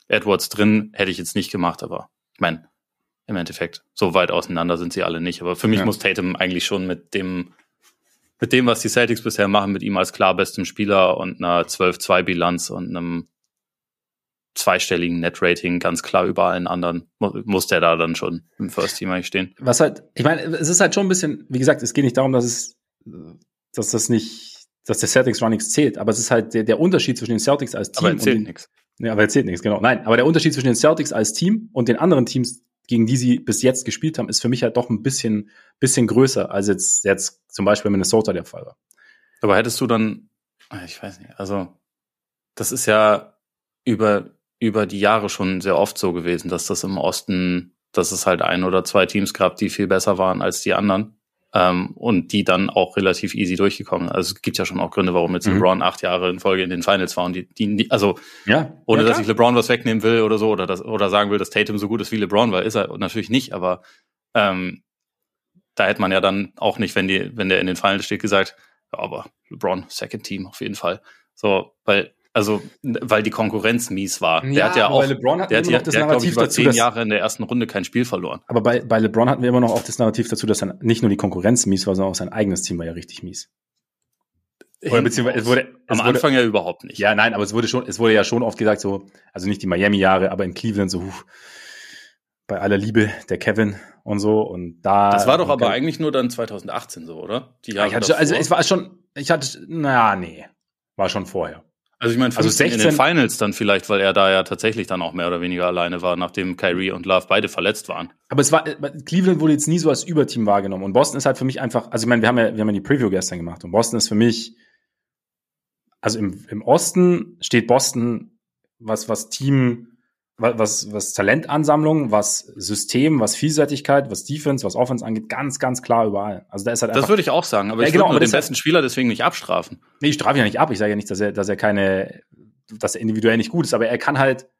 Edwards drin, hätte ich jetzt nicht gemacht, aber ich meine, im Endeffekt, so weit auseinander sind sie alle nicht. Aber für mich muss Tatum eigentlich schon mit dem, was die Celtics bisher machen, mit ihm als klar bestem Spieler und einer 12-2-Bilanz und einem zweistelligen Net-Rating ganz klar über allen anderen, muss der da dann schon im First-Team eigentlich stehen. Was halt, ich meine, es ist halt schon ein bisschen, wie gesagt, es geht nicht darum, dass der Celtics Run nichts zählt, aber es ist halt der Unterschied zwischen den Celtics als Team. Aber er zählt nichts. Ja, aber er zählt nichts, genau. Nein, aber der Unterschied zwischen den Celtics als Team und den anderen Teams, gegen die sie bis jetzt gespielt haben, ist für mich halt doch ein bisschen größer, als jetzt zum Beispiel Minnesota der Fall war. Aber hättest du dann, ich weiß nicht, also das ist ja über die Jahre schon sehr oft so gewesen, dass das im Osten, dass es halt 1 oder 2 Teams gab, die viel besser waren als die anderen. Und die dann auch relativ easy durchgekommen. Also es gibt ja schon auch Gründe, warum jetzt LeBron 8 Jahre in Folge in den Finals war und die also ohne dass ich LeBron was wegnehmen will oder so oder sagen will, dass Tatum so gut ist wie LeBron war, ist er natürlich nicht, aber da hätte man ja dann auch nicht, wenn der in den Finals steht, gesagt, ja, aber LeBron, Second Team auf jeden Fall. So, weil die Konkurrenz mies war. Der hat ja auch, LeBron hat glaube ich, über 10 Jahre in der ersten Runde kein Spiel verloren. Aber bei LeBron hatten wir immer noch auch das Narrativ dazu, dass dann nicht nur die Konkurrenz mies war, sondern auch sein eigenes Team war ja richtig mies. Oder beziehungsweise es wurde Anfang ja überhaupt nicht. Ja, nein, aber es wurde ja schon oft gesagt, so, also nicht die Miami-Jahre, aber in Cleveland so, bei aller Liebe, der Kevin und so, und da. Das war doch aber eigentlich nur dann 2018 so, oder? Die Jahre war schon vorher. Also ich meine, 16 in den Finals dann vielleicht, weil er da ja tatsächlich dann auch mehr oder weniger alleine war, nachdem Kyrie und Love beide verletzt waren. Aber Cleveland wurde jetzt nie so als Überteam wahrgenommen. Und Boston ist halt für mich einfach, also ich meine, wir haben ja die Preview gestern gemacht. Und Boston ist für mich, also im Osten steht Boston, was Team, was Talentansammlung, was System, was Vielseitigkeit, was Defense, was Offense angeht, ganz, ganz klar überall. Also da ist halt einfach. Das würde ich auch sagen, aber ich würde nur den besten Spieler deswegen nicht abstrafen. Nee, ich strafe ihn ja nicht ab. Ich sage ja nicht, dass er individuell nicht gut ist, aber er kann halt.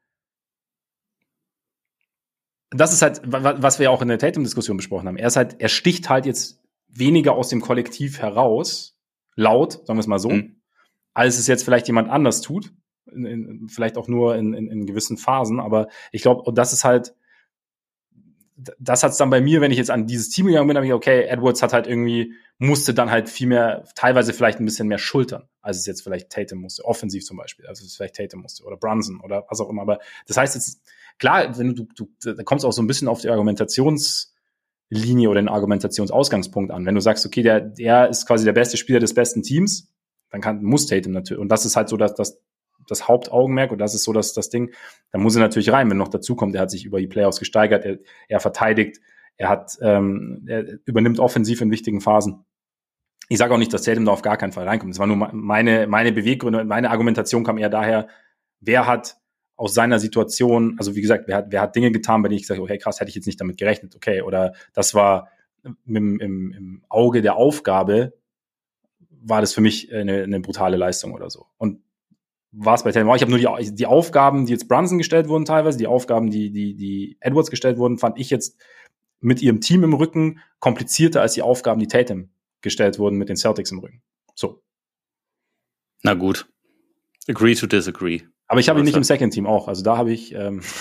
Das ist halt, was wir ja auch in der Tatum-Diskussion besprochen haben. Er sticht halt jetzt weniger aus dem Kollektiv heraus, laut, sagen wir es mal so, als es jetzt vielleicht jemand anders tut. Vielleicht auch nur in gewissen Phasen, aber ich glaube, und das ist halt, das hat's dann bei mir, wenn ich jetzt an dieses Team gegangen bin, habe ich, okay, Edwards hat halt irgendwie, musste dann halt viel mehr, teilweise vielleicht ein bisschen mehr schultern, als es jetzt vielleicht Tatum musste, offensiv zum Beispiel, also es vielleicht Tatum musste oder Brunson oder was auch immer, aber das heißt jetzt, klar, wenn du da kommst auch so ein bisschen auf die Argumentationslinie oder den Argumentationsausgangspunkt an, wenn du sagst, okay, der ist quasi der beste Spieler des besten Teams, dann muss Tatum natürlich, und das ist halt so, dass das Hauptaugenmerk, und das ist so das Ding, da muss er natürlich rein, wenn noch dazu kommt, er hat sich über die Playoffs gesteigert, er verteidigt, er übernimmt offensiv in wichtigen Phasen. Ich sage auch nicht, dass Tatum da auf gar keinen Fall reinkommt. Es war nur meine Beweggründe, meine Argumentation kam eher daher, wer hat aus seiner Situation, also wie gesagt, wer hat Dinge getan, bei denen ich gesagt habe, okay, krass, hätte ich jetzt nicht damit gerechnet, okay, oder das war im Auge der Aufgabe, war das für mich eine brutale Leistung oder so. Und war es bei Tatum. Ich habe nur die Aufgaben, die jetzt Brunson gestellt wurden teilweise, die Aufgaben, die Edwards gestellt wurden, fand ich jetzt mit ihrem Team im Rücken komplizierter als die Aufgaben, die Tatum gestellt wurden mit den Celtics im Rücken. So. Na gut. Agree to disagree. Aber ich habe ihn nicht im Second Team auch. Also da habe ich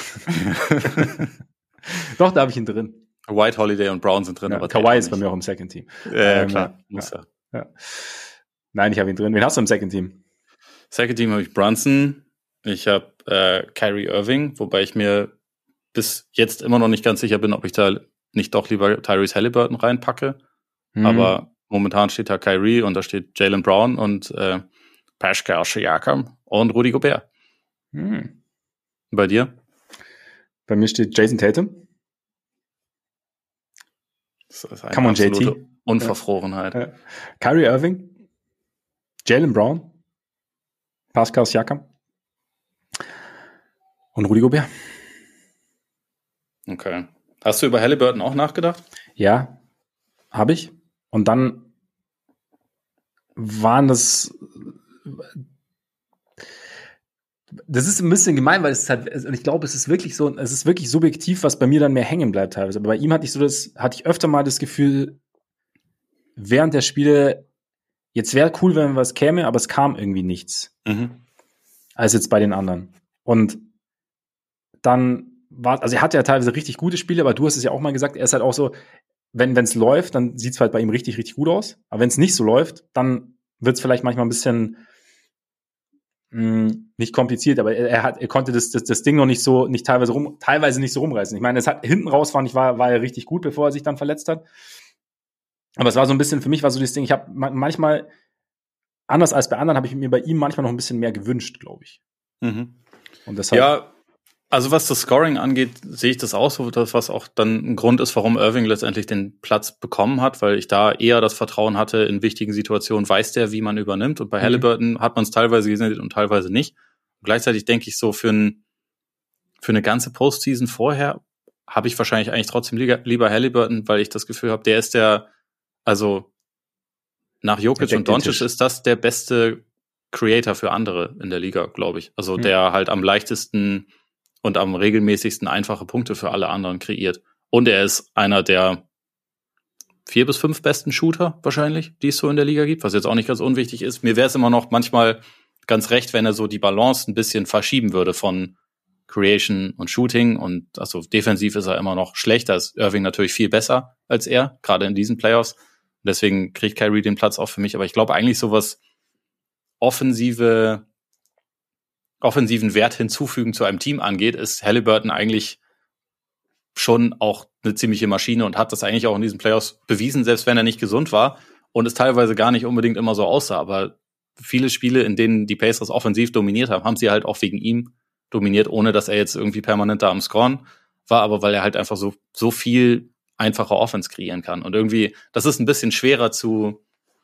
doch, da habe ich ihn drin. White, Holiday und Brown sind drin. Ja, aber Kawhi ist bei mir auch im Second Team. Ja, klar. Ja. Nein, ich habe ihn drin. Wen hast du im Second Team? Second Team habe ich Brunson, ich habe Kyrie Irving, wobei ich mir bis jetzt immer noch nicht ganz sicher bin, ob ich da nicht doch lieber Tyrese Halliburton reinpacke. Aber momentan steht da Kyrie und da steht Jaylen Brown und Pascal Siakam und Rudy Gobert. Bei dir? Bei mir steht Jason Tatum. Das ist eine absolute Unverfrorenheit. Ja. Kyrie Irving, Jaylen Brown, Pascal Siakam und Rudy Gobert. Okay. Hast du über Halliburton auch nachgedacht? Ja, habe ich. Und dann waren das ist ein bisschen gemein, weil ich glaube, es ist wirklich so, es ist wirklich subjektiv, was bei mir dann mehr hängen bleibt teilweise. Aber bei ihm hatte ich öfter mal das Gefühl, während der Spiele, jetzt wäre cool, wenn was käme, aber es kam irgendwie nichts. Als jetzt bei den anderen. Und dann also er hat ja teilweise richtig gute Spiele, aber du hast es ja auch mal gesagt, er ist halt auch so, wenn es läuft, dann sieht es halt bei ihm richtig, richtig gut aus. Aber wenn es nicht so läuft, dann wird es vielleicht manchmal ein bisschen nicht kompliziert, aber er konnte das Ding noch nicht teilweise nicht so rumreißen. Ich meine, hinten raus war er richtig gut, bevor er sich dann verletzt hat. Aber es war so ein bisschen, für mich war so das Ding, ich habe manchmal, anders als bei anderen, habe ich mir bei ihm manchmal noch ein bisschen mehr gewünscht, glaube ich. Mhm. Und deshalb, ja, also was das Scoring angeht, sehe ich das auch so, was auch dann ein Grund ist, warum Irving letztendlich den Platz bekommen hat, weil ich da eher das Vertrauen hatte, in wichtigen Situationen weiß der, wie man übernimmt. Und bei Haliburton hat man es teilweise gesehen und teilweise nicht. Und gleichzeitig denke ich so, für eine ganze Postseason vorher habe ich wahrscheinlich eigentlich trotzdem lieber Haliburton, weil ich das Gefühl habe, der ist also nach Jokic und Doncic ist das der beste Creator für andere in der Liga, glaube ich. Also der halt am leichtesten und am regelmäßigsten einfache Punkte für alle anderen kreiert. Und er ist einer der 4 bis 5 besten Shooter wahrscheinlich, die es so in der Liga gibt, was jetzt auch nicht ganz unwichtig ist. Mir wäre es immer noch manchmal ganz recht, wenn er so die Balance ein bisschen verschieben würde von Creation und Shooting. Und also defensiv ist er immer noch schlechter. Ist Irving natürlich viel besser als er, gerade in diesen Playoffs. Deswegen kriegt Kyrie den Platz auch für mich. Aber ich glaube eigentlich sowas offensiven Wert hinzufügen zu einem Team angeht, ist Haliburton eigentlich schon auch eine ziemliche Maschine und hat das eigentlich auch in diesen Playoffs bewiesen, selbst wenn er nicht gesund war und es teilweise gar nicht unbedingt immer so aussah. Aber viele Spiele, in denen die Pacers offensiv dominiert haben, haben sie halt auch wegen ihm dominiert, ohne dass er jetzt irgendwie permanent da am Scoren war, aber weil er halt einfach so viel einfache Offense kreieren kann. Und irgendwie, das ist ein bisschen schwerer zu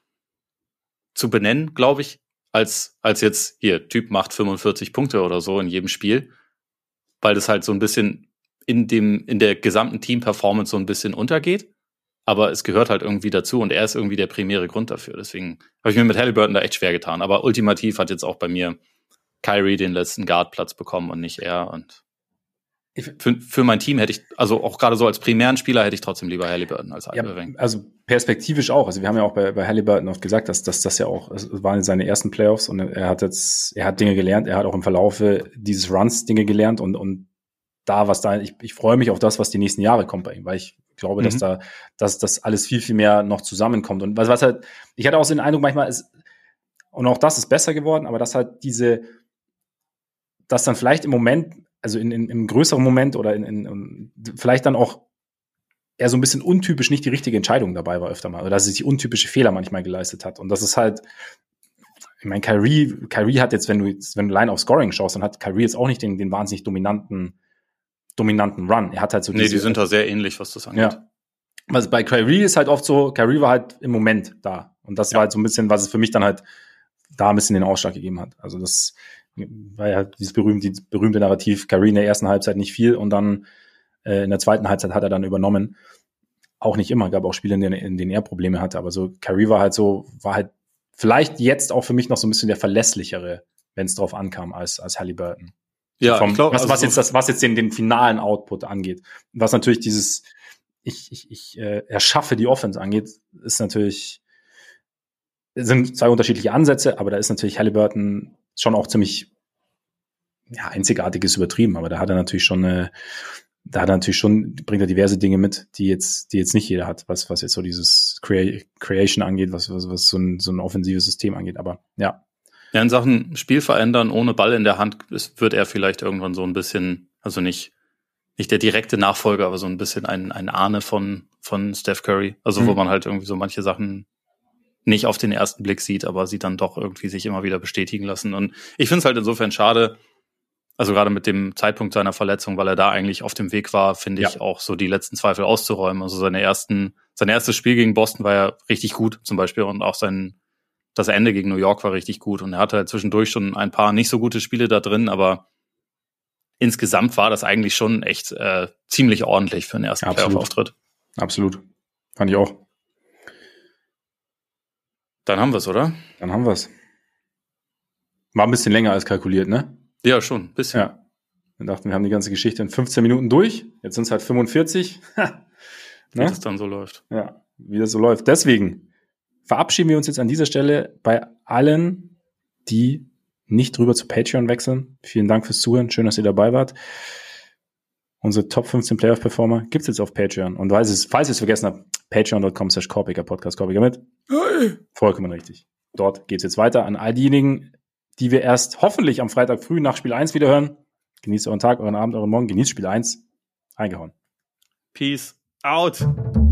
benennen, glaube ich, als jetzt, hier, Typ macht 45 Punkte oder so in jedem Spiel, weil das halt so ein bisschen in der gesamten Team-Performance so ein bisschen untergeht, aber es gehört halt irgendwie dazu und er ist irgendwie der primäre Grund dafür. Deswegen habe ich mir mit Haliburton da echt schwer getan, aber ultimativ hat jetzt auch bei mir Kyrie den letzten Guard-Platz bekommen und nicht er. Und für mein Team hätte ich, also auch gerade so als primären Spieler, hätte ich trotzdem lieber Haliburton als Irving. Also perspektivisch auch. Also wir haben ja auch bei Haliburton oft gesagt, dass das ja auch, es waren seine ersten Playoffs und er hat Dinge gelernt, er hat auch im Verlaufe dieses Runs Dinge gelernt und ich freue mich auf das, was die nächsten Jahre kommt bei ihm, weil ich glaube, dass das alles viel, viel mehr noch zusammenkommt. Und was halt, ich hatte auch so den Eindruck, manchmal und auch das ist besser geworden, aber dass halt dass dann vielleicht im Moment, also im größeren Moment oder vielleicht dann auch eher so ein bisschen untypisch nicht die richtige Entscheidung dabei war öfter mal, oder dass er sich untypische Fehler manchmal geleistet hat. Und das ist halt, ich meine, Kyrie hat jetzt, wenn du allein auf Scoring schaust, dann hat Kyrie jetzt auch nicht den wahnsinnig dominanten Run. Er hat halt so die sind da sehr ähnlich, was das angeht. Ja. Also bei Kyrie ist halt oft so, Kyrie war halt im Moment da. Und das war halt so ein bisschen, was es für mich dann halt da ein bisschen den Ausschlag gegeben hat. Also das war ja dieses berühmte Narrativ, Kyrie in der ersten Halbzeit nicht viel und dann in der zweiten Halbzeit hat er dann übernommen. Auch nicht immer, gab auch Spiele, in denen er Probleme hatte, aber so Kyrie war halt vielleicht jetzt auch für mich noch so ein bisschen der verlässlichere, wenn es drauf ankam, als Haliburton. Ja, ich glaube, was jetzt den finalen Output angeht. Was natürlich dieses ich erschaffe die Offense angeht, sind zwei unterschiedliche Ansätze, aber da ist natürlich Haliburton schon auch ziemlich, ja, einzigartiges übertrieben, aber da hat er natürlich schon, bringt er diverse Dinge mit, die jetzt nicht jeder hat, was jetzt so dieses Creation angeht, was so ein offensives System angeht, aber ja. Ja, in Sachen Spiel verändern ohne Ball in der Hand wird er vielleicht irgendwann so ein bisschen, also nicht der direkte Nachfolger, aber so ein bisschen ein Ahne von Steph Curry, also wo man halt irgendwie so manche Sachen nicht auf den ersten Blick sieht, aber sie dann doch irgendwie sich immer wieder bestätigen lassen. Und ich finde es halt insofern schade, also gerade mit dem Zeitpunkt seiner Verletzung, weil er da eigentlich auf dem Weg war, finde ich auch so die letzten Zweifel auszuräumen. Also sein erstes Spiel gegen Boston war ja richtig gut zum Beispiel und auch das Ende gegen New York war richtig gut und er hatte halt zwischendurch schon ein paar nicht so gute Spiele da drin, aber insgesamt war das eigentlich schon echt ziemlich ordentlich für den ersten Playoff-Auftritt. Absolut. Fand ich auch. Dann haben wir es, oder? Dann haben wir es. War ein bisschen länger als kalkuliert, ne? Ja, schon, ein bisschen. Ja. Wir dachten, wir haben die ganze Geschichte in 15 Minuten durch. Jetzt sind es halt 45. Wie das dann so läuft. Ja, wie das so läuft. Deswegen verabschieden wir uns jetzt an dieser Stelle bei allen, die nicht drüber zu Patreon wechseln. Vielen Dank fürs Zuhören. Schön, dass ihr dabei wart. Unsere Top 15 Playoff-Performer gibt's jetzt auf Patreon. Und falls ihr es vergessen habt, patreon.com/Korpiger-Podcast, Korpiger mit. Vollkommen richtig. Dort geht's jetzt weiter an all diejenigen, die wir erst hoffentlich am Freitag früh nach Spiel 1 wieder hören. Genießt euren Tag, euren Abend, euren Morgen. Genießt Spiel 1. Eingehauen. Peace out.